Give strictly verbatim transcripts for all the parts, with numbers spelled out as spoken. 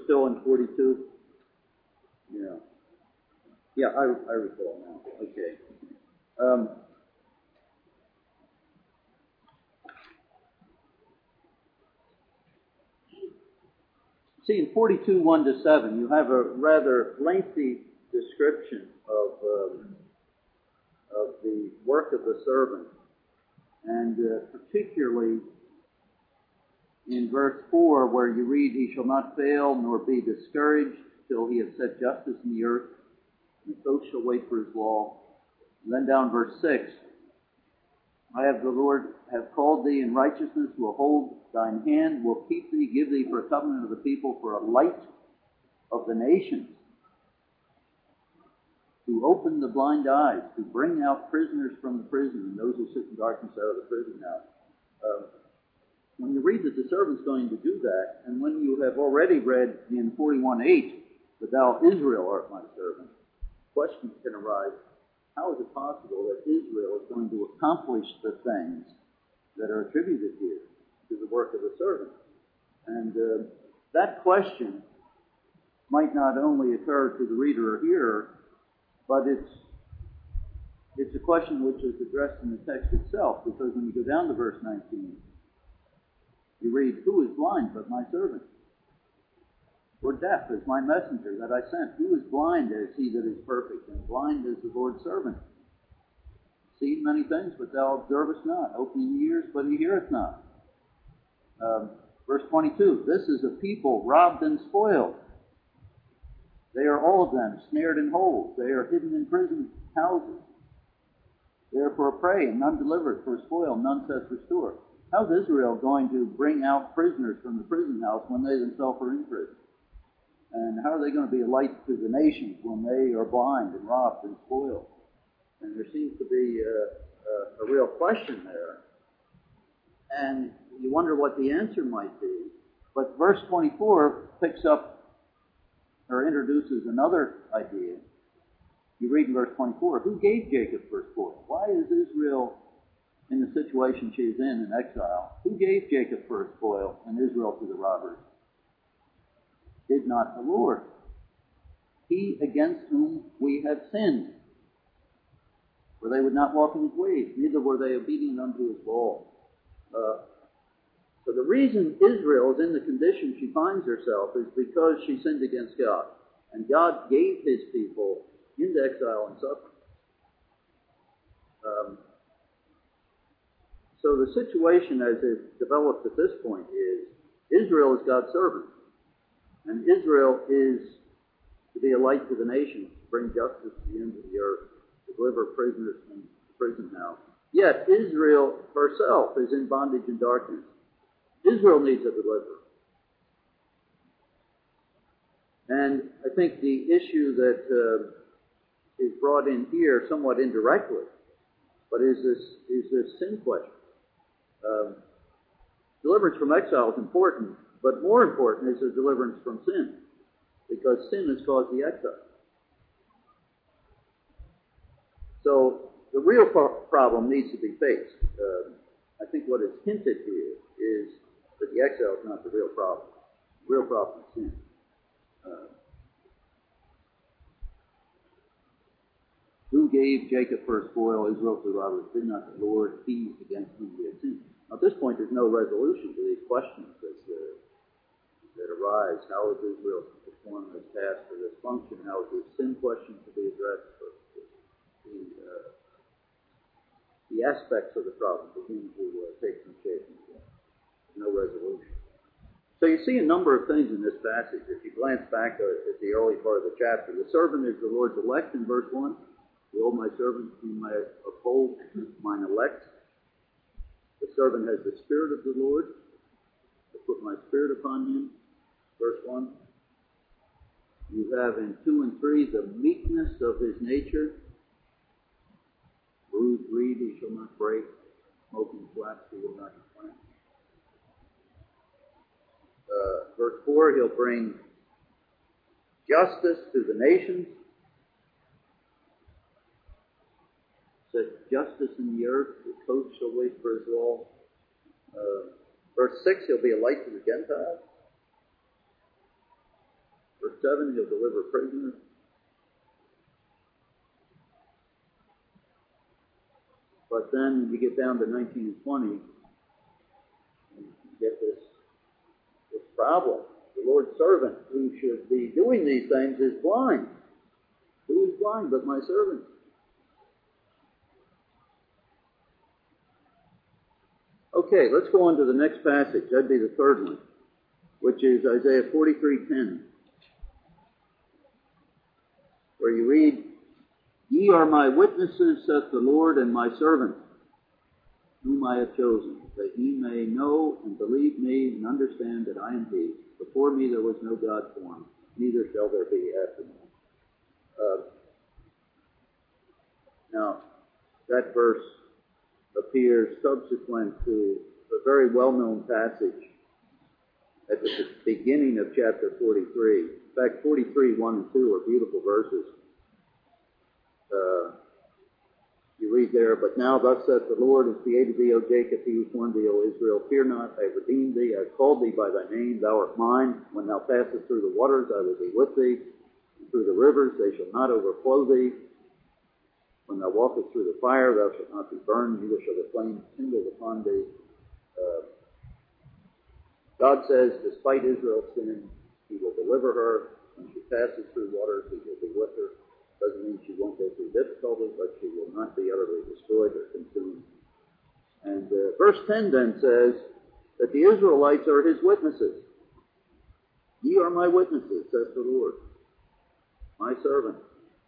still in forty-two? Yeah. Yeah, I, I recall now. Okay. Um, see, in forty-two, one to seven, you have a rather lengthy description of, um, of the work of the servant. And uh, particularly in verse four, where you read, he shall not fail nor be discouraged till he has set justice in the earth, and the coast shall wait for his law. And then down verse six, I have the Lord have called thee in righteousness, will hold thine hand, will keep thee, give thee for a covenant of the people, for a light of the nations, to open the blind eyes, to bring out prisoners from the prison, and those who sit in darkness out of the prison house. Uh, when you read that the servant's going to do that, and when you have already read in forty-one eight, that thou Israel art my servant, questions can arise. How is it possible that Israel is going to accomplish the things that are attributed here to the work of the servant? And uh, that question might not only occur to the reader or hearer, but it's it's a question which is addressed in the text itself, because when you go down to verse nineteen, you read, who is blind but my servant? Or deaf as my messenger that I sent? Who is blind as he that is perfect, and blind as the Lord's servant? See many things, but thou observest not. Opening the ears, but he heareth not. Um, verse twenty-two, this is a people robbed and spoiled. They are all of them snared in holes. They are hidden in prison houses. They are for a prey, and none delivered, for a spoil, none saith restore. How's Israel going to bring out prisoners from the prison house when they themselves are in prison? And how are they going to be a light to the nations when they are blind and robbed and spoiled? And there seems to be a, a, a real question there. And you wonder what the answer might be. But verse twenty-four picks up or introduces another idea. You read in verse twenty-four, who gave Jacob for spoil? Why is Israel in the situation she is in, in exile? Who gave Jacob for a spoil and Israel to the robbers? Did not the Lord? He against whom we have sinned. For they would not walk in his ways, neither were they obedient unto his law. Uh, So the reason Israel is in the condition she finds herself is because she sinned against God. And God gave his people into exile and suffering. Um, so the situation as it develops at this point is Israel is God's servant. And Israel is to be a light to the nations, to bring justice to the ends of the earth, to deliver prisoners from the prison house. Yet Israel herself is in bondage and darkness. Israel needs a deliverer. And I think the issue that uh, is brought in here somewhat indirectly, but is this is this sin question. Um, deliverance from exile is important, but more important is the deliverance from sin, because sin has caused the exile. So the real pro- problem needs to be faced. Uh, I think what is hinted here is that the exile is not the real problem. The real problem is sin. Uh, who gave Jacob for a spoil, Israel to the robbers? Did not the Lord he against whom we had sinned? Now, at this point, there's no resolution to these questions that, uh, that arise. How is Israel to perform this task or this function? How is this sin question to be addressed? Or the, uh, the aspects of the problem begin to uh, take some shape and form. No resolution. So you see a number of things in this passage. If you glance back at the early part of the chapter, the servant is the Lord's elect in verse one. Behold, my servant whom I uphold, mine elect. The servant has the Spirit of the Lord. I put my Spirit upon him. Verse one. You have in two and three the meekness of his nature. Bruised reed he shall not break. Smoking flax he will not quench. Uh, verse four, he'll bring justice to the nations. Said justice in the earth, the coast shall wait for his law. Uh, verse six, he'll be a light to the Gentiles. seven, he'll deliver prisoners. But then you get down to nineteen and twenty, and you get this, this problem. The Lord's servant, who should be doing these things, is blind. Who is blind but my servant? Okay, let's go on to the next passage. That'd be the third one, which is Isaiah forty-three ten, where you read, "Ye are my witnesses, saith the Lord, and my servant, whom I have chosen, that ye may know and believe me, and understand that I am He. Before me there was no God formed, neither shall there be after me." Uh, now, that verse appears subsequent to a very well-known passage at the beginning of chapter forty-three. In fact, forty-three, one and two are beautiful verses. Uh, you read there, "But now thus saith the Lord, who created thee, O Jacob, he who formed thee, O Israel, fear not, I have redeemed thee, I have called thee by thy name, thou art mine. When thou passest through the waters, I will be with thee, and through the rivers, they shall not overflow thee. When thou walkest through the fire, thou shalt not be burned, neither shall the flame kindle upon thee." Uh, God says, despite Israel's sin, He will deliver her. When she passes through waters, He will be with her. Doesn't mean she won't go through difficulty, but she will not be utterly destroyed or consumed. And uh, verse ten then says that the Israelites are His witnesses. "Ye are my witnesses, says the Lord, my servant,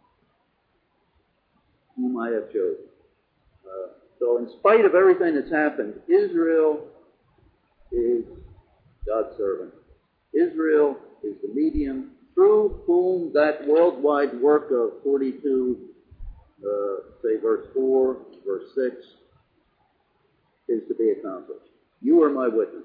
whom I have chosen." Uh, so in spite of everything that's happened, Israel is God's servant. Israel is the medium through whom that worldwide work of forty-two, uh, say verse four, verse six, is to be accomplished. "You are my witnesses."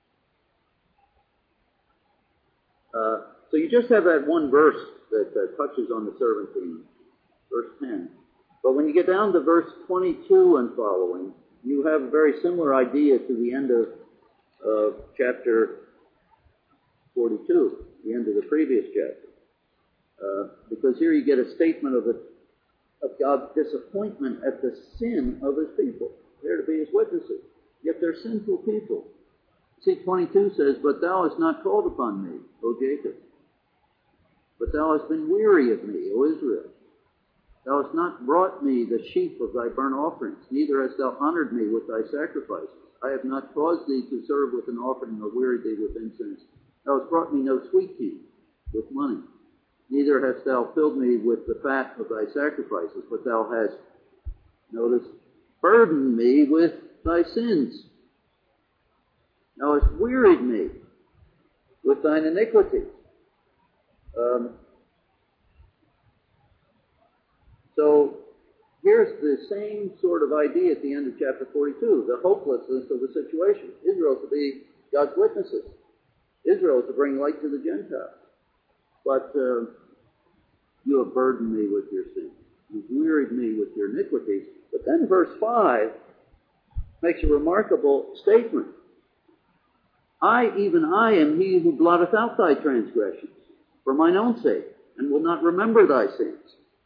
Uh, so you just have that one verse that uh, touches on the servant theme, verse ten. But when you get down to verse twenty-two and following, you have a very similar idea to the end of uh, chapter forty-two, the end of the previous chapter. Uh, because here you get a statement of, the, of God's disappointment at the sin of His people. They're to be His witnesses, yet they're sinful people. See, twenty-two says, "But thou hast not called upon me, O Jacob. But thou hast been weary of me, O Israel. Thou hast not brought me the sheep of thy burnt offerings, neither hast thou honored me with thy sacrifices. I have not caused thee to serve with an offering, nor wearied thee with incense. Thou hast brought me no sweet king with money, neither hast thou filled me with the fat of thy sacrifices, but thou hast," notice, "burdened me with thy sins. Thou hast wearied me with thine iniquities." Um, so here's the same sort of idea at the end of chapter forty-two, the hopelessness of the situation. Israel is to be God's witnesses. Israel is to bring light to the Gentiles. But uh, you have burdened me with your sins. You've wearied me with your iniquities. But then verse five makes a remarkable statement. "I, even I, am He who blotteth out thy transgressions for mine own sake, and will not remember thy sins."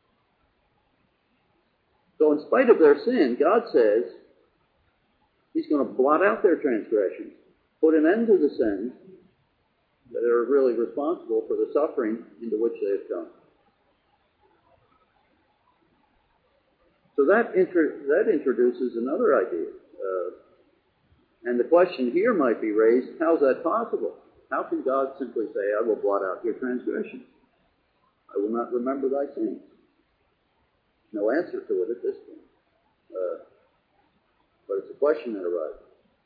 So in spite of their sin, God says He's going to blot out their transgressions, put an end to the sins that are really responsible for the suffering into which they have come. So that, intro- that introduces another idea. Uh, and the question here might be raised, how is that possible? How can God simply say, "I will blot out your transgressions. I will not remember thy sins"? No answer to it at this point. Uh, but it's a question that arises.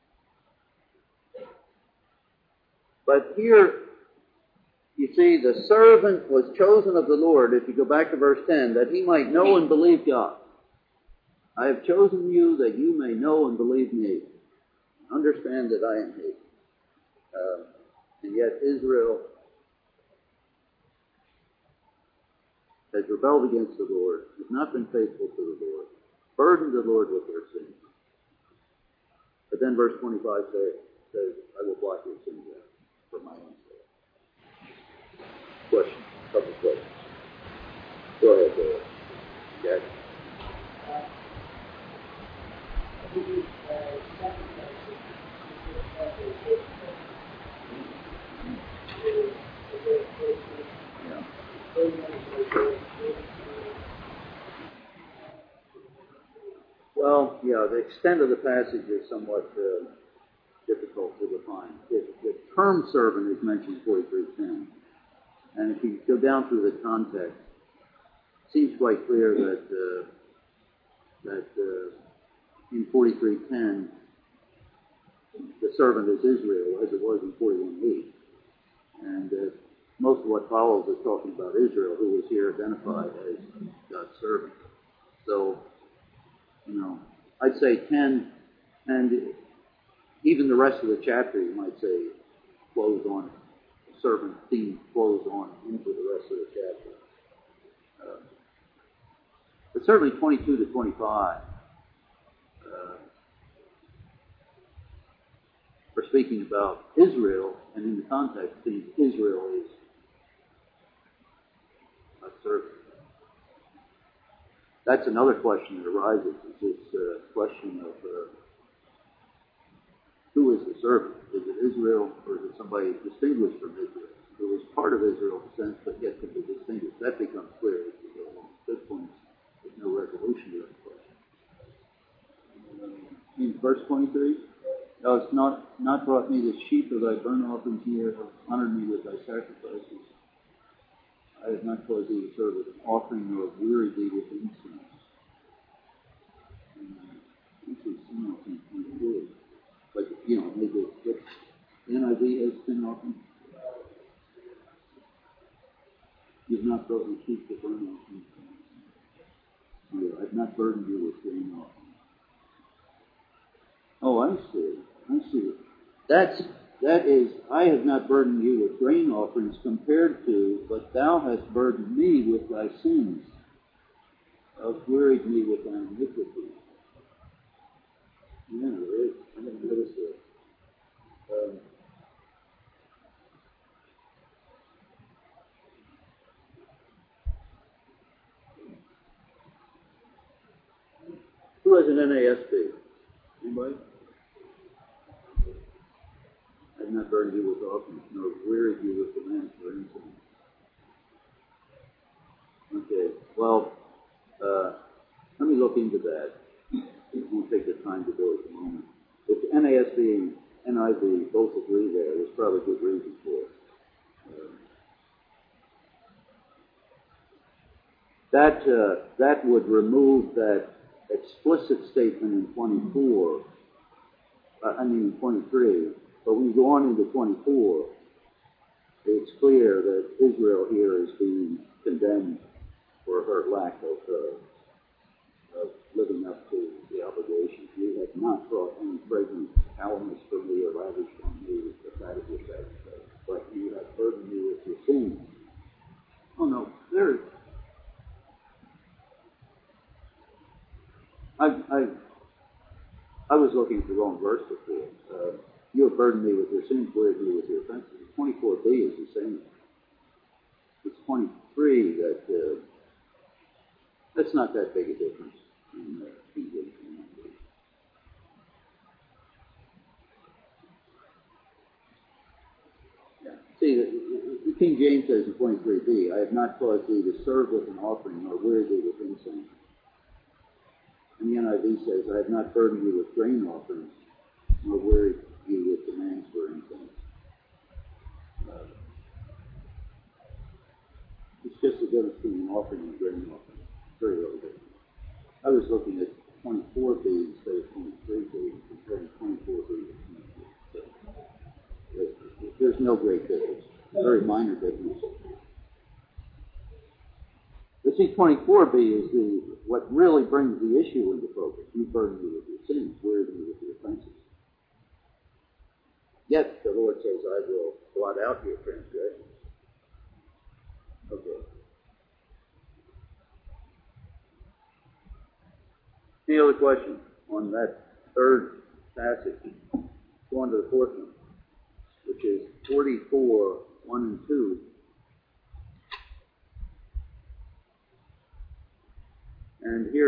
But here, you see, the servant was chosen of the Lord, if you go back to verse ten, that he might know and believe God. "I have chosen you that you may know and believe me. Understand that I am He." Uh, and yet Israel has rebelled against the Lord, has not been faithful to the Lord, burdened the Lord with their sins. But then verse twenty-five says, says "I will blot your sins out for my own sake." Question. couple of questions. Go ahead, Dave. Jack. Well, yeah, the extent of the passage is somewhat uh, difficult to define. The, the term servant is mentioned in forty-three ten. And if you go down through the context, it seems quite clear that uh, that uh, in forty-three ten, the servant is Israel, as it was in forty-one eight. And uh, most of what follows is talking about Israel, who is here identified as God's servant. So, you know, I'd say ten, and even the rest of the chapter, you might say, flows on, the servant theme flows on into the rest of the chapter. Uh, but certainly twenty-two to twenty-five, uh, are speaking about Israel, and in the context, seems Israel is a servant. That's another question that arises, is this uh, question of uh, who is the servant? Is it Israel, or is it somebody distinguished from Israel, who is part of Israel in a sense, but yet can be distinguished? That becomes clear as we go along. At this point, there's no resolution to that question. In verse twenty-three, thou hast not, not brought me the sheep of thy burnt offerings, near, have honored me with thy sacrifices. I have not caused thee to serve with an offering, nor wearied thee with incense. This is something good. But, you know, maybe it's N I V has sin offering. You've not brought me sheep to burn offerings. Yeah, I've not burdened you with grain offerings. Oh, I see. I see. That's, that is, I have not burdened you with grain offerings compared to, but thou hast burdened me with thy sins. Thou hast wearied me with thy iniquity. Yeah, there is. I didn't notice that. Um, who has an N A S B? Anybody? I have not burdened you with offerings, nor wearied you with demands for incense. Okay, well, uh, let me look into that. It won't take the time to do it at the moment. If N A S B and N I V both agree there, there's probably good reason for it. Uh, that uh, that would remove that explicit statement in twenty-four. Uh, I mean in twenty-three. But when you go on into twenty-four, it's clear that Israel here is being condemned for her lack of, uh, of living up to the obligations. You have not brought any fragrant elements for me or lavished on me the fat of your sacrifice, but you have burdened me with your sins. Oh no, there is. I, I, I was looking at the wrong verse before. Uh, you have burdened me with your sins, wearied me with your offenses. twenty-four b is the same. It's twenty-three that, uh, that's not that big a difference in uh, King James and N I V. Yeah. See, the, the King James says in twenty-three b, I have not caused thee to serve with an offering, nor wearied thee with incense. And the N I V says, I have not burdened you with grain offerings, nor wearied you with demands for incense. Uh, it's just the difference between an offering and a grain offering. Very little difference. I was looking at twenty-four b instead of twenty-three b, comparing twenty-four b to twenty-three. So, there's no great difference. Very minor difference. But see, twenty-four b is the what really brings the issue into focus. You burden me with your sins, weary me with your offenses. Yet the Lord says, I will blot out your transgressions. Okay. Any other questions on that third passage? Go on to the fourth one, which is forty-four, one and two.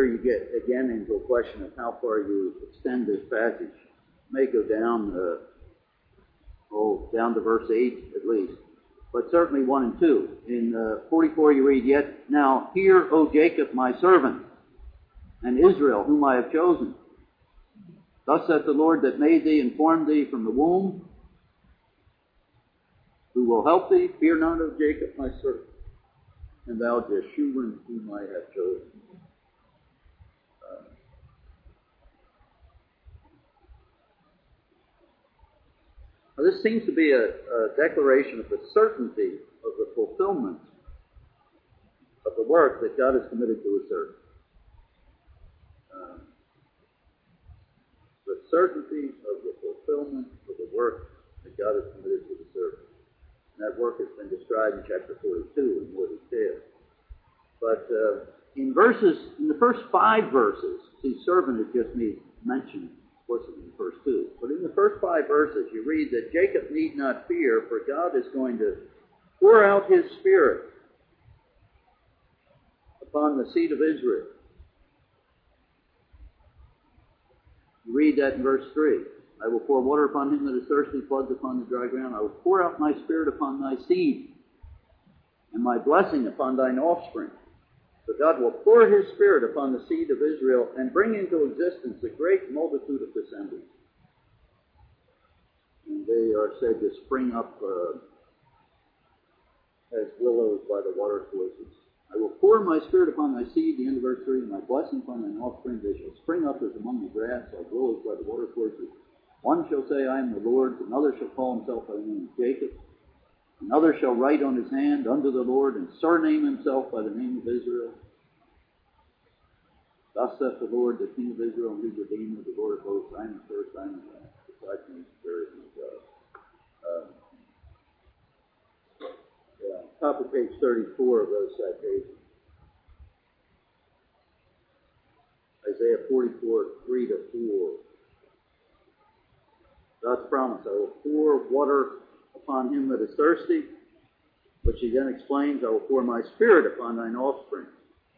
you get again into a question of how far you extend this passage. You may go down, uh, oh, down to verse eight at least, but certainly one and two. In uh, forty-four you read, "Yet now hear, O Jacob, my servant, and Israel, whom I have chosen. Thus saith the Lord that made thee and formed thee from the womb, who will help thee. Fear not, O Jacob, my servant, and thou Jeshurun, whom I have chosen." Uh, now this seems to be a, a declaration of the certainty of the fulfillment of the work that God has committed to his servant. Uh, the certainty of the fulfillment of the work that God has committed to the servant. And that work has been described in chapter forty-two in more detail. But uh, in verses, in the first five verses, see, servant is just me mentioned explicitly in the first two. But in the first five verses, you read that Jacob need not fear, for God is going to pour out his Spirit upon the seed of Israel. You read that in verse three. "I will pour water upon him that is thirsty, floods upon the dry ground. I will pour out my Spirit upon thy seed, and my blessing upon thine offspring." So God will pour his Spirit upon the seed of Israel and bring into existence a great multitude of descendants. And they are said to spring up uh, as willows by the water courses. "I will pour my Spirit upon thy seed," the end of verse three, "and my blessing upon thine offspring. They shall spring up as among the grass, like willows by the water courses. One shall say, I am the Lord. Another shall call himself by the name of Jacob. Another shall write on his hand, unto the Lord, and surname himself by the name of Israel. Thus saith the Lord, the King of Israel, and his Redeemer, the Lord of hosts. I am the first, I am the last. Besides me, there is no God." Uh, yeah, top of page thirty-four of those citations. Isaiah forty-four, three to four. God's promise, "I will pour water upon him that is thirsty," which he then explains, "I will pour my Spirit upon thine offspring."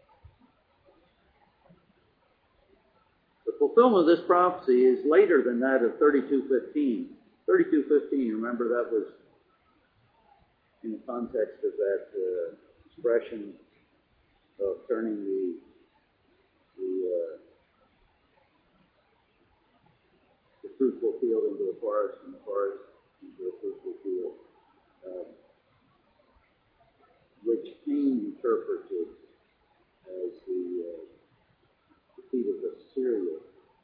The fulfillment of this prophecy is later than that of thirty-two fifteen. thirty-two fifteen, remember, that was in the context of that uh, expression of turning the the uh, the fruitful field into a forest, and the forest into a fruitful field, uh, which Cain interpreted as the, uh, the feet of Assyria.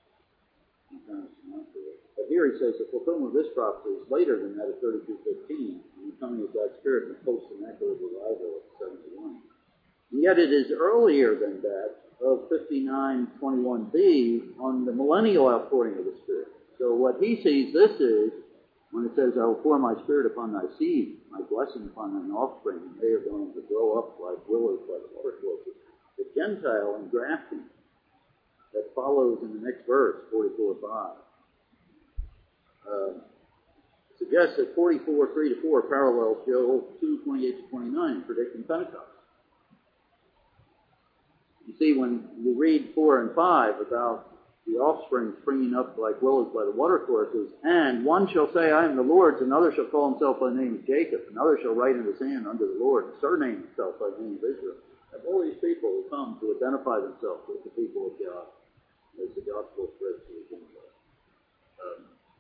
But here he says the fulfillment of this prophecy is later than that of thirty-two fifteen, and the coming of God's Spirit and the post-Sennacherib arrival of seventy-one. And yet it is earlier than that of fifty-nine twenty-one b on the millennial outpouring of the Spirit. So what he sees this is, when it says, "I will pour my Spirit upon thy seed, my blessing upon thine offspring, and they are going to grow up like willows by the water courses." The Gentile engrafting that follows in the next verse, forty-four five, uh, suggests that forty-four three to four parallels Joel two twenty-eight to twenty-nine, predicting Pentecost. You see, when you read four and five about the offspring springing up like willows by the water courses, and one shall say, I am the Lord's, another shall call himself by the name of Jacob, another shall write in his hand unto the Lord, and surname himself by the name of Israel. And all these people will come to identify themselves with the people of God as the gospel spreads to the Gentiles. Um,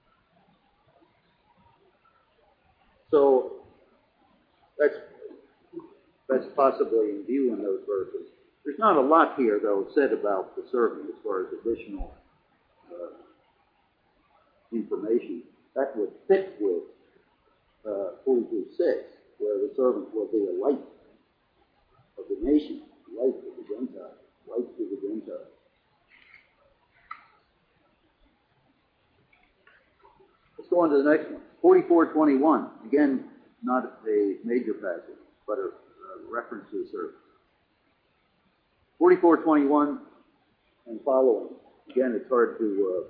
so that's that's possibly in view in those verses. There's not a lot here, though, said about the servant as far as additional uh, information. That would fit with uh, forty-two six, where the servant will be a light of the nation, light of the Gentiles, light to the Gentiles. Let's go on to the next one. forty-four twenty-one. Again, not a major passage, but a, a reference to the servant. forty-four twenty-one and following. Again, it's hard to uh,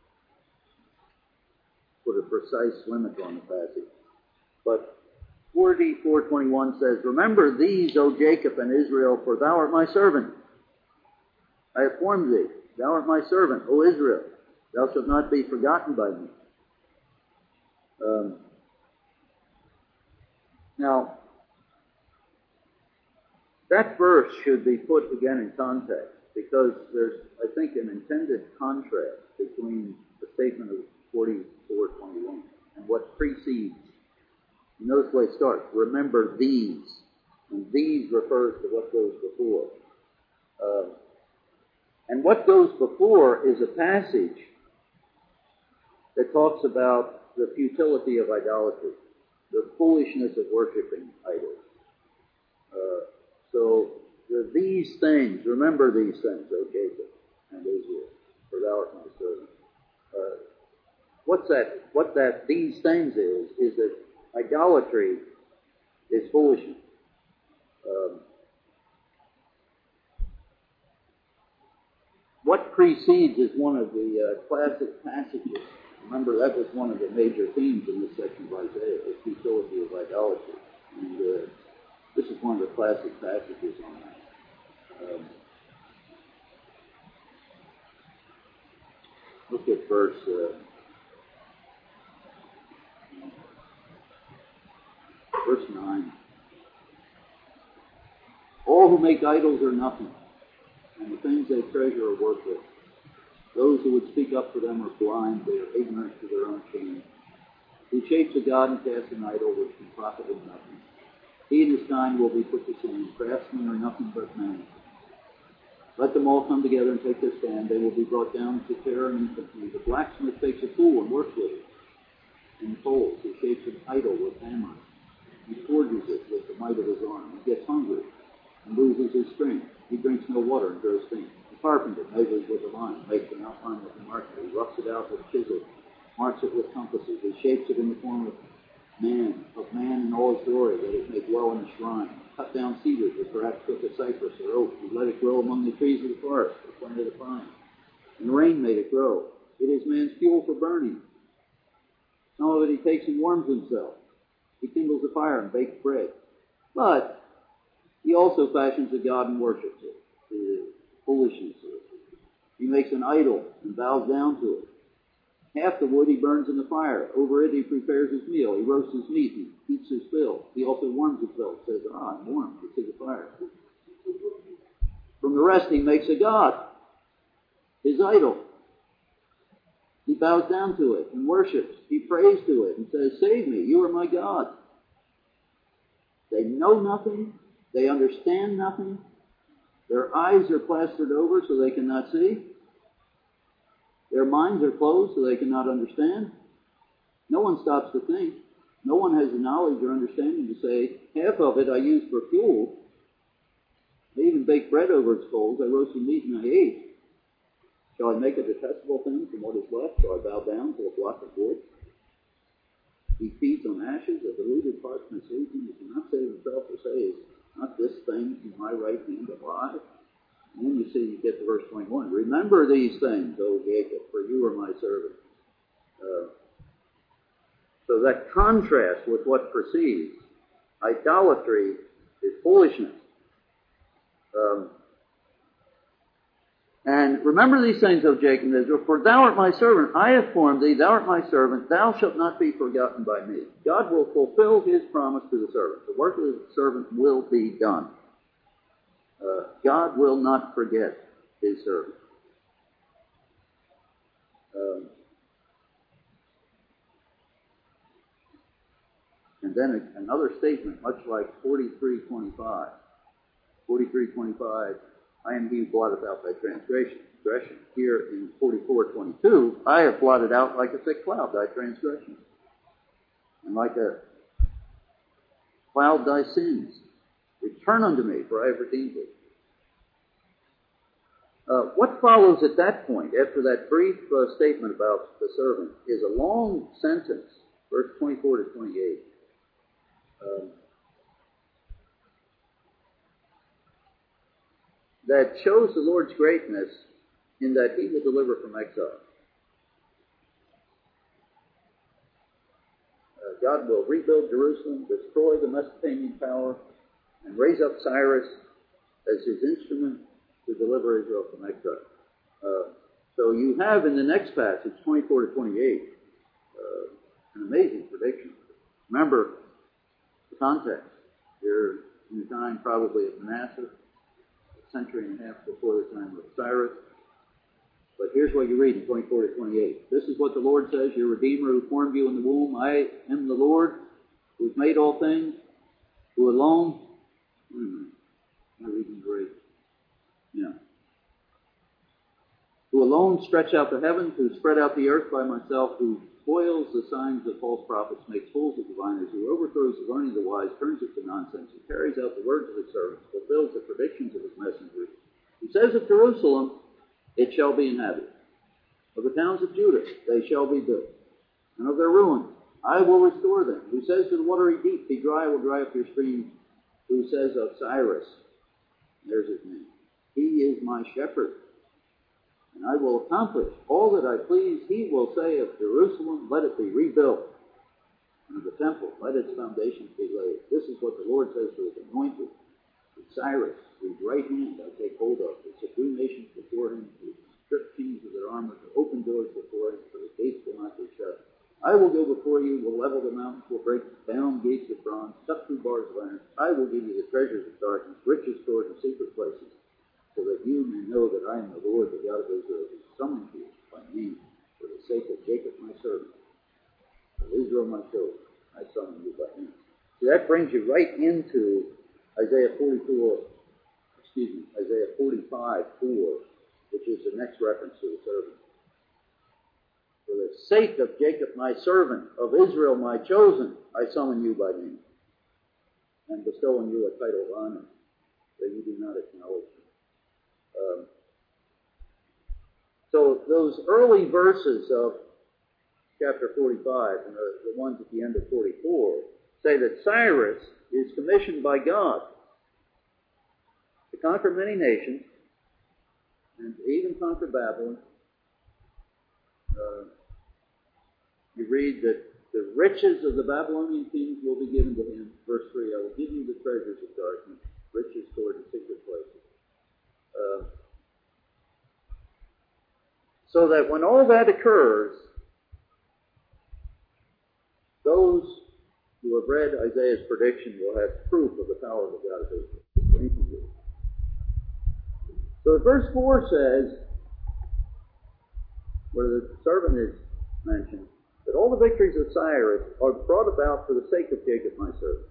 put a precise limit on the passage. But forty-four twenty-one says, Remember these, O Jacob and Israel, for thou art my servant. I have formed thee. Thou art my servant, O Israel. Thou shalt not be forgotten by me. Um, now, that verse should be put again in context, because there's, I think, an intended contrast between the statement of forty-four twenty-one and what precedes. You notice the way it starts. Remember these. And these refers to what goes before. Uh, and what goes before is a passage that talks about the futility of idolatry, the foolishness of worshiping idols. Uh, so, the, these things, remember these things, O Jacob and Israel, for thou art my servant. Uh, what's that? What that these things is, is that idolatry is foolishness. Um, what precedes is one of the uh, classic passages. Remember, that was one of the major themes in this section of Isaiah, the futility of idolatry. And uh, this is one of the classic passages on that. Um, look at verse uh, verse nine. All who make idols are nothing, and the things they treasure are worthless. Those who would speak up for them are blind, they are ignorant to their own shame. Who shapes a god and casts an idol which can profit him nothing. He and his kind will be put to shame. Craftsmen are nothing but men. Let them all come together and take their stand. They will be brought down to terror and infamy. The blacksmith takes a tool and works with it. In coals, he shapes an idol with hammer. He forges it with the might of his arm. He gets hungry and loses his strength. He drinks no water and grows faint. The carpenter measures with a line, makes an outline with a marker. He roughs it out with a chisel, marks it with compasses. He shapes it in the form of man, of man in all his glory, that it may dwell in a shrine. Cut down cedars, or perhaps took a cypress or oak. He let it grow among the trees of the forest, or planted a pine. And the rain made it grow. It is man's fuel for burning. Some of it he takes and warms himself. He kindles a fire and bakes bread. But he also fashions a god and worships it. The foolishness of it. He makes an idol and bows down to it. Half the wood he burns in the fire. Over it he prepares his meal. He roasts his meat and eats his fill. He also warms himself. Says, ah, I'm warm. It's in the fire. From the rest he makes a god. His idol. He bows down to it and worships. He prays to it and says, save me. You are my God. They know nothing. They understand nothing. Their eyes are plastered over so they cannot see. Their minds are closed so they cannot understand. No one stops to think. No one has the knowledge or understanding to say, half of it I use for fuel. I even bake bread over its coals. I roasted meat and I ate. Shall I make a detestable thing from what is left? Shall I bow down to a block of wood? He feeds on ashes. A deluded parchment sleeps him. He cannot save himself or say, is not this thing in my right hand alive? And then you see, you get to verse twenty-one. Remember these things, O Jacob, for you are my servant. Uh, so that contrast with what precedes, idolatry is foolishness. Um, and remember these things, O Jacob and Israel, for thou art my servant. I have formed thee. Thou art my servant. Thou shalt not be forgotten by me. God will fulfill his promise to the servant. The work of the servant will be done. Uh, God will not forget his servant. Um, and then a, another statement, much like forty-three twenty-five. forty-three twenty-five, I am he who blotteth out thy transgression. Transgression. Here in forty-four twenty-two, I have blotted out like a thick cloud thy transgression, and like a cloud thy sins. Return unto me, for I have redeemed thee. Uh, what follows at that point, after that brief uh, statement about the servant, is a long sentence, verse twenty-four to twenty-eight. Um, that shows the Lord's greatness in that he will deliver from exile. Uh, God will rebuild Jerusalem, destroy the Mesopotamian power, and raise up Cyrus as his instrument to deliver Israel from exile. Uh, so you have in the next passage, twenty-four to twenty-eight, uh, an amazing prediction. Remember the context. You're in the time probably of Manasseh, a century and a half before the time of Cyrus. But here's what you read in twenty-four to twenty-eight. This is what the Lord says, your Redeemer who formed you in the womb. I am the Lord who has made all things, who alone... Hmm, am I reading great? Yeah. Who alone stretched out the heavens, who spread out the earth by myself, who spoils the signs of false prophets, makes fools of diviners, who overthrows the learning of the wise, turns it to nonsense, who carries out the words of his servants, fulfills the predictions of his messengers, who says of Jerusalem, it shall be inhabited. Of the towns of Judah, they shall be built. And of their ruins, I will restore them. Who says to the watery deep, be dry, I will dry up your streams. Who says of Cyrus, there's his name, he is my shepherd, and I will accomplish all that I please. He will say of Jerusalem, let it be rebuilt. And of the temple, let its foundations be laid. This is what the Lord says to his anointed, to Cyrus, whose right hand I take hold of, to subdue nations before him, to strip kings of their armor, to open doors before him, for the gates will not be shut. I will go before you, will level the mountains, will break down gates of bronze, cut through bars of iron. I will give you the treasures of darkness, riches stored in secret places, so that you may know that I am the Lord, the God of Israel, who summoned you by name for the sake of Jacob my servant, of Israel my chosen. I summon you by name. So that brings you right into Isaiah forty-four, excuse me, Isaiah forty-five, four, which is the next reference to the servant. For the sake of Jacob my servant, of Israel my chosen, I summon you by name, and bestow on you a title of honor that you do not acknowledge me. Um, so those early verses of chapter forty-five and the, the ones at the end of forty-four say that Cyrus is commissioned by God to conquer many nations and to even conquer Babylon. Uh, you read that the riches of the Babylonian kings will be given to him. Verse three, I will give you the treasures of darkness, riches stored in secret places. Uh, so that when all that occurs, those who have read Isaiah's prediction will have proof of the power of the God of Israel. So verse four says, where the servant is mentioned, that all the victories of Cyrus are brought about for the sake of Jacob my servant.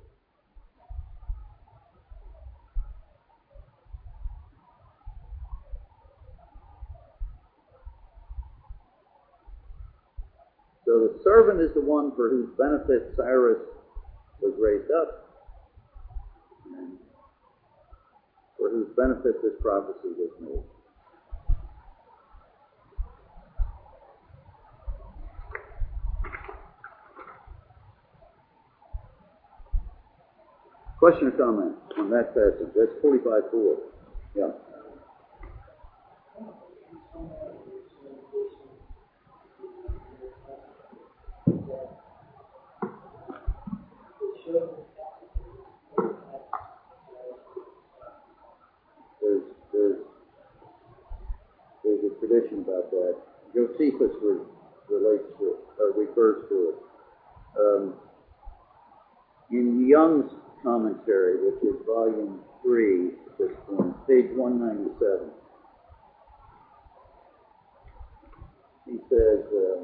So the servant is the one for whose benefit Cyrus was raised up, and for whose benefit this prophecy was made. Question or comment on that passage? That's forty-five four. Yeah. There's, there's, there's a tradition about that. Josephus re- relates to it, or refers to it. Um, in Young's commentary, which is volume three at this point, page one ninety-seven, he says, uh,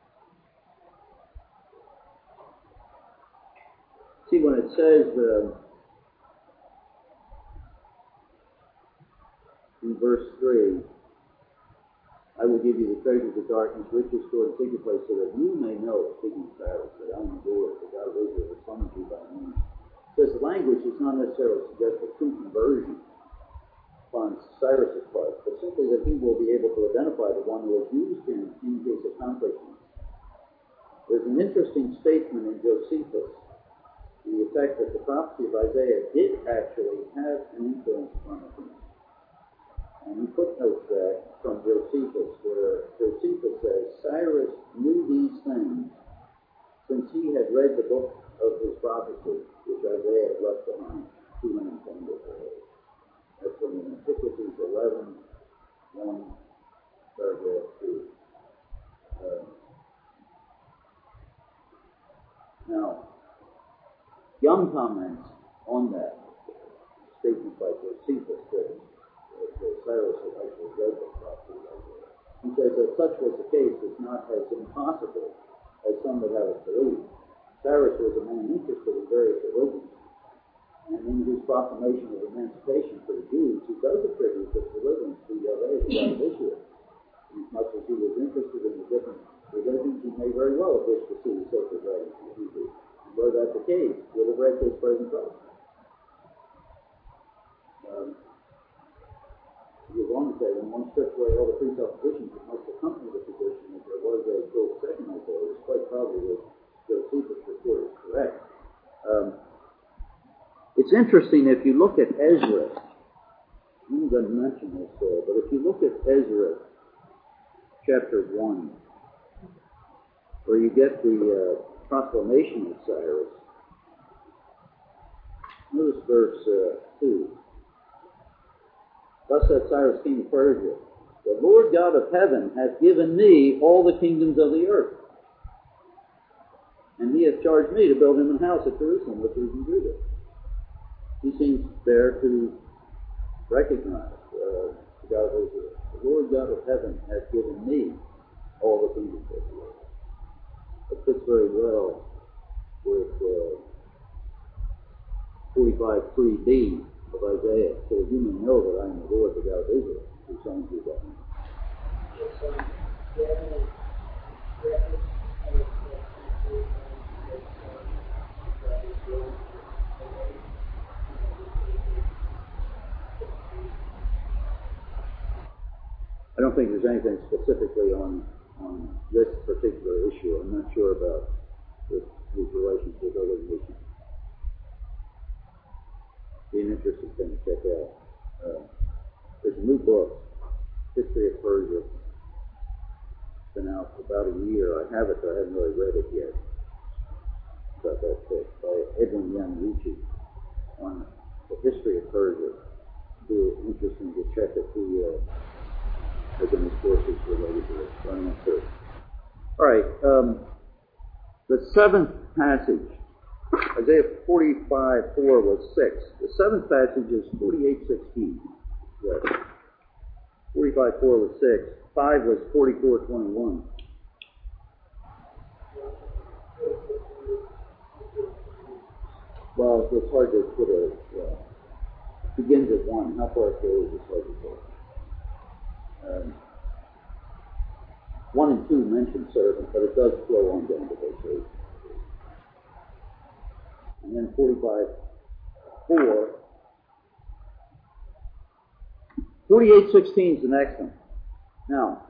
see when it says uh, in verse three, I will give you the treasures of darkness, riches stored in secret place, so that you may know, speaking of Cyrus, that I am the Lord, the God of Israel, who summoned you by name. This language does not necessarily suggest a true conversion upon Cyrus' part, but simply that he will be able to identify the one who has used him in his accomplishments. There's an interesting statement in Josephus to the effect that the prophecy of Isaiah did actually have an influence on him. And he footnotes that from Josephus, where Josephus says, Cyrus knew these things since he had read the book of his prophecy, which Isaiah had left behind two hundred twenty years ago. That's from Antiquities eleven, some comments on that statement by Josephus that, that Cyrus had actually read the prophecy. He says that such was the case is not as impossible as some would have us believe. Cyrus was a man interested in various religions, and in his proclamation of emancipation for the Jews, he does attribute this religion to Yahweh, the God of Israel. And as much as he was interested in the different religions, he may very well have wished to see the sacred writings of the Hebrews. And were that the case, he would have read this present prophecy. Um, he goes on to say, when one strips away all the presuppositions that must accompany the position that there was a full second Isaiah, it's quite probably that Josephus' report is correct. Um, it's interesting if you look at Ezra. I'm going to mention this there, but if you look at Ezra chapter one, where you get the uh, proclamation of Cyrus, notice verse uh, two. Thus said Cyrus, king of Persia, the Lord God of heaven hath given me all the kingdoms of the earth, and he hath charged me to build him an house at Jerusalem, which is in Judah. He seems there to recognize uh, the God of Israel. The Lord God of heaven hath given me all the kingdoms of the earth. It fits very well with uh, forty-five three b of Isaiah. So you may know that I am the Lord, the God of Israel, who sends you that name. I don't think there's anything specifically on on this particular issue. I'm not sure about this, these relations with other nations. Be an interesting thing to check out. Uh, there's a new book, History of Persia. It's been out for about a year. I have it, but I haven't really read it yet. About that book by Edwin Yanucci on the history of Persia. It'd be interesting to check if he uh, has any courses related to it. Running up to it. All right. Um, the seventh passage. Isaiah forty-five four was six. The seventh passage is forty-eight sixteen. Yes. forty-five four was six. five was forty-four twenty-one. Well, it's hard to put a... Uh, begins at one. How far it goes is hard to say. Um, one and two mention servant, but it does flow on down to verse eight. And then forty-five four. forty-eight sixteen is the next one. Now,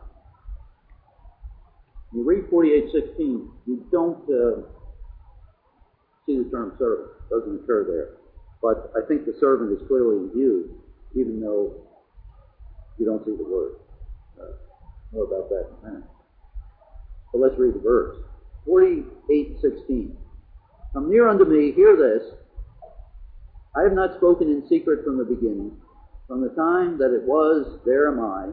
you read forty-eight sixteen, you don't uh, see the term servant. It doesn't occur there. But I think the servant is clearly in view, even though you don't see the word. Uh, more about that in a minute. But let's read the verse. forty-eight sixteen. Come near unto me, hear this. I have not spoken in secret from the beginning. From the time that it was, there am I.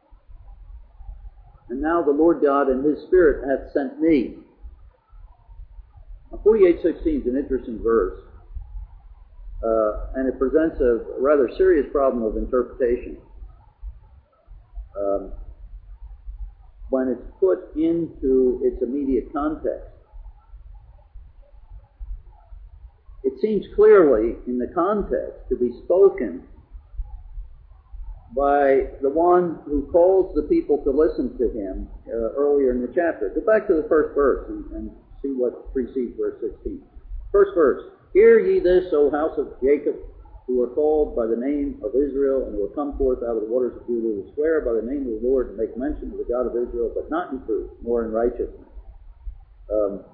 And now the Lord God and His Spirit hath sent me. Now, forty-eight sixteen is an interesting verse. Uh, and it presents a rather serious problem of interpretation. Um, when it's put into its immediate context. It seems clearly in the context to be spoken by the one who calls the people to listen to him uh, earlier in the chapter. Go back to the first verse and, and see what precedes verse sixteen. First verse. Hear ye this, O house of Jacob, who are called by the name of Israel, and who will come forth out of the waters of Judah, who swear by the name of the Lord, and make mention of the God of Israel, but not in truth, nor in righteousness. Um,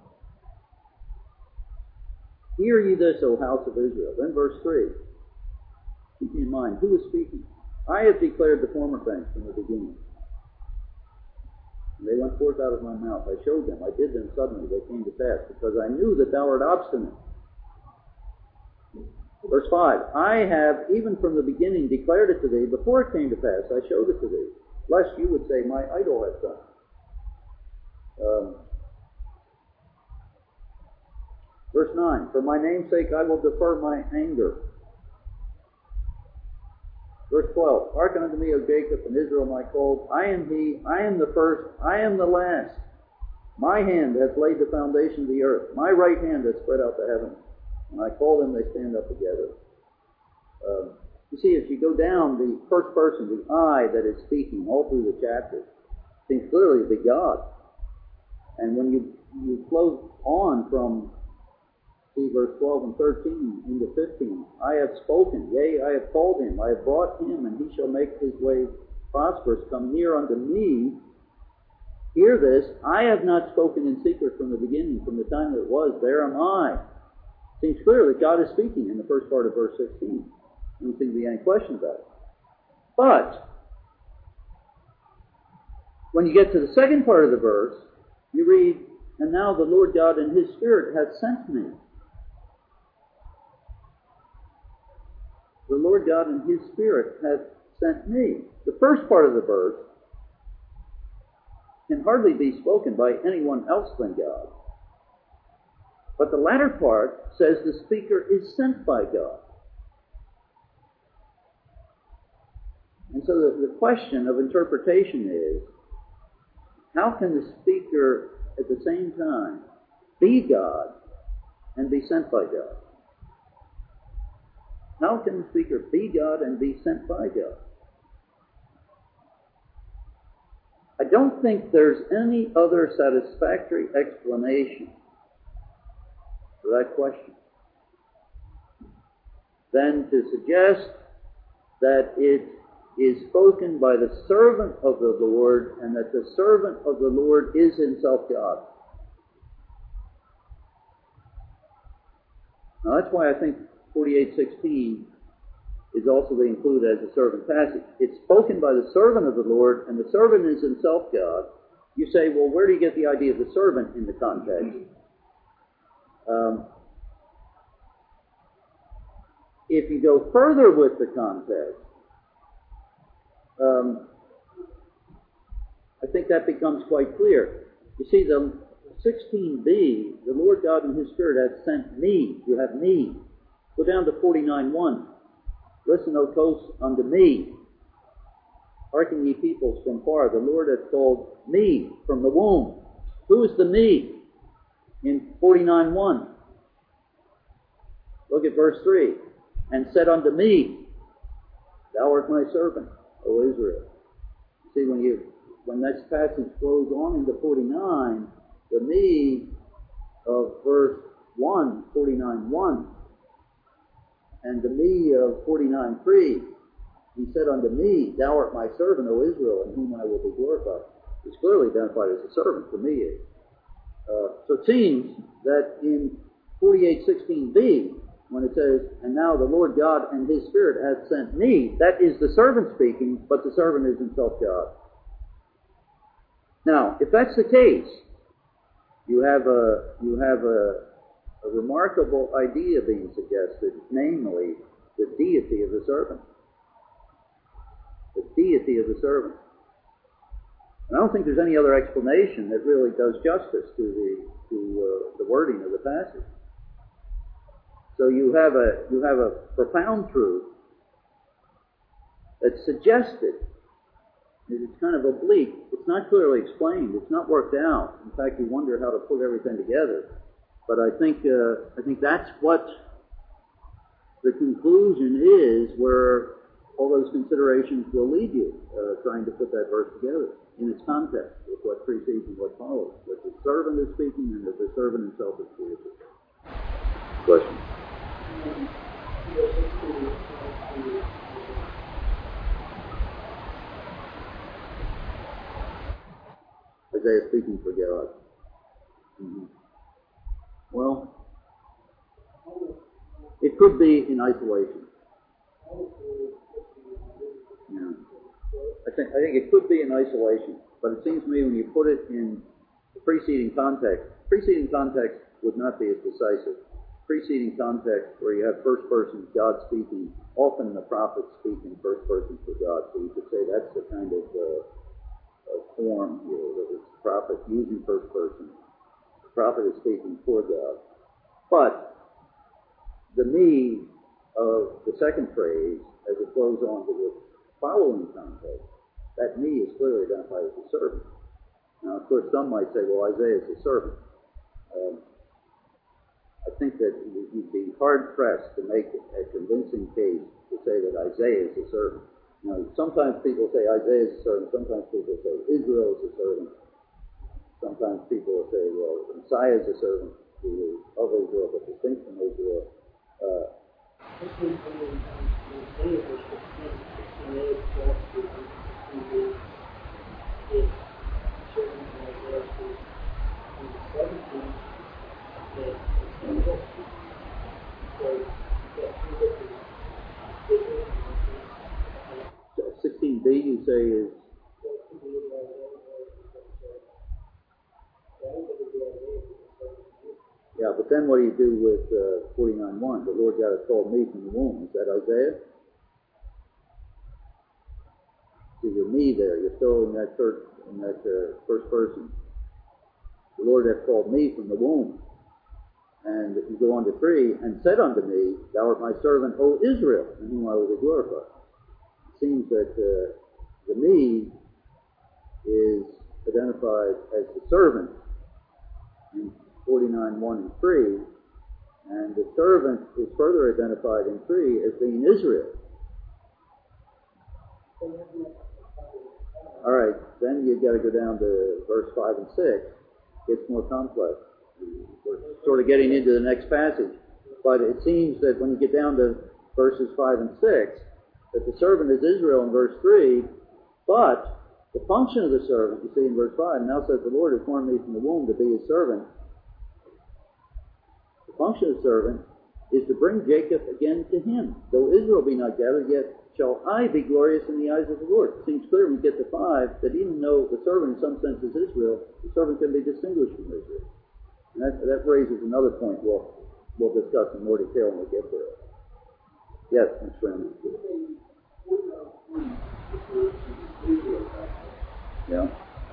Hear ye this, O house of Israel. Then verse three. Keep in mind, who is speaking? I have declared the former things from the beginning. And they went forth out of my mouth. I showed them. I did them suddenly. They came to pass, because I knew that thou art obstinate. Verse five. I have, even from the beginning, declared it to thee. Before it came to pass, I showed it to thee, lest you would say, my idol hath done. Um, Verse nine, for my name's sake I will defer my anger. Verse twelve, hearken unto me, O Jacob, and Israel my called. I am he, I am the first, I am the last. My hand hath laid the foundation of the earth. My right hand hath spread out the heavens. When I call them, they stand up together. Uh, you see, as you go down, the first person, the I that is speaking all through the chapter, seems clearly to be God. And when you, you flow on from, see, verse twelve and thirteen into fifteen, I have spoken, yea, I have called him, I have brought him, and he shall make his way prosperous. Come near unto me. Hear this, I have not spoken in secret from the beginning, from the time that it was, there am I. Seems clear that God is speaking in the first part of verse sixteen. I don't think there'll be any question about it. But, when you get to the second part of the verse, you read, and now the Lord God and his Spirit hath sent me. The Lord God and his Spirit hath sent me. The first part of the verse can hardly be spoken by anyone else than God. But the latter part says the speaker is sent by God. And so the, the question of interpretation is, how can the speaker at the same time be God and be sent by God? How can the speaker be God and be sent by God? I don't think there's any other satisfactory explanation for that question than to suggest that it is spoken by the servant of the Lord, and that the servant of the Lord is himself God. Now that's why I think forty-eight sixteen is also to be included as a servant passage. It's spoken by the servant of the Lord, and the servant is himself God. You say, well, where do you get the idea of the servant in the context? Um, if you go further with the context, um, I think that becomes quite clear. You see, the sixteen b, the Lord God and his Spirit hath sent me. You have me. Go down to forty-nine one. Listen, O coasts, unto me. Hearken ye peoples from far. The Lord hath called me from the womb. Who is the me in forty-nine one? Look at verse three. And said unto me, thou art my servant, O Israel. See, when you when this passage flows on into forty-nine, the me of verse one, forty-nine one, and the me of forty-nine three, he said unto me, thou art my servant, O Israel, in whom I will be glorified. It's clearly identified as a servant for me. Uh, so it seems that in forty-eight sixteen b, when it says, and now the Lord God and his Spirit hath sent me, that is the servant speaking, but the servant is himself God. Now, if that's the case, you have a you have a, a remarkable idea being suggested, namely the deity of the servant. The deity of the servant. And I don't think there's any other explanation that really does justice to the to uh, the wording of the passage. So you have a you have a profound truth that's suggested. It's kind of oblique. It's not clearly explained. It's not worked out. In fact, you wonder how to put everything together. But I think uh, I think that's what the conclusion is, where all those considerations will lead you, uh, trying to put that verse together in its context with what precedes and what follows. That the servant is speaking and that the servant himself is speaking. Question. Isaiah speaking for God. Mm-hmm. Well, it could be in isolation. Yeah. I think I think it could be in isolation, but it seems to me when you put it in the preceding context, preceding context would not be as decisive. Preceding context where you have first person God speaking, often the prophets speak in first person for God, so you could say that's the kind of uh, form here, that it's the prophet using first person. The prophet is speaking for God. But the me of the second phrase, as it flows on to the following context, that me is clearly identified as the servant. Now, of course, some might say, well, Isaiah is the servant. Um, I think that you'd be hard-pressed to make a convincing case to say that Isaiah is the servant. You know, sometimes people say Isaiah is the servant, sometimes people say Israel is the servant. Sometimes people will say, well, Messiah is a servant who is of Israel, but distinct from Israel. Uh, sixteen b, you say, is yeah, but then what do you do with uh, forty-nine one? The Lord God has called me from the womb. Is that Isaiah? See, you're me there. You're still in that first, in that uh, first person. The Lord hath called me from the womb. And you go on to three, and said unto me, Thou art my servant, O Israel, in whom I will be glorified. It seems that uh, the me is identified as the servant in forty-nine one and three, and the servant is further identified in three as being Israel. All right, then you've got to go down to verse five and six. It gets more complex. We're sort of getting into the next passage. But it seems that when you get down to verses five and six, that the servant is Israel in verse three, but the function of the servant, you see in verse five, now says the Lord has formed me from the womb to be his servant. The function of the servant is to bring Jacob again to him. Though Israel be not gathered, yet shall I be glorious in the eyes of the Lord. It seems clear when we get to five that even though the servant in some sense is Israel, the servant can be distinguished from Israel. And that, that raises another point we'll, we'll discuss in more detail when we get there. Yes, Miz Brandon. Yeah.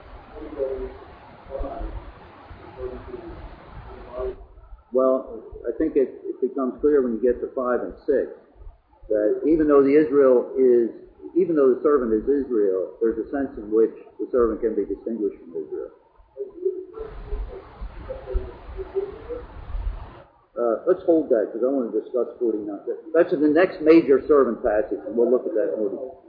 Well, I think it, it becomes clear when you get to five and six that even though the Israel is, even though the servant is Israel, there's a sense in which the servant can be distinguished from Israel. Uh, let's hold that because I want to discuss forty-nine. That's in the next major servant passage, and we'll look at that more.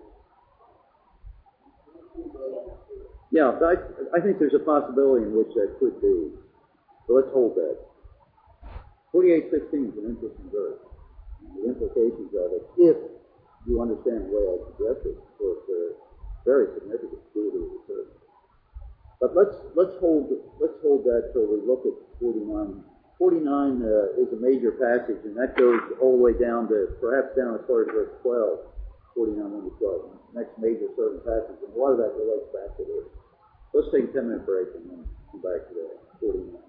Yeah, I, I think there's a possibility in which that could be. So let's hold that. forty-eight sixteen is an interesting verse. The implications of it, if you understand the way I suggested, of course, they're very significant due to the servant. But let's let's hold let's hold that till we look at forty-nine. forty-nine uh, is a major passage, and that goes all the way down to, perhaps down as far as verse twelve, forty-nine to twelve, next major servant passage, and a lot of that relates back to this. Let's take a ten-minute break and then come back to that, forty-nine.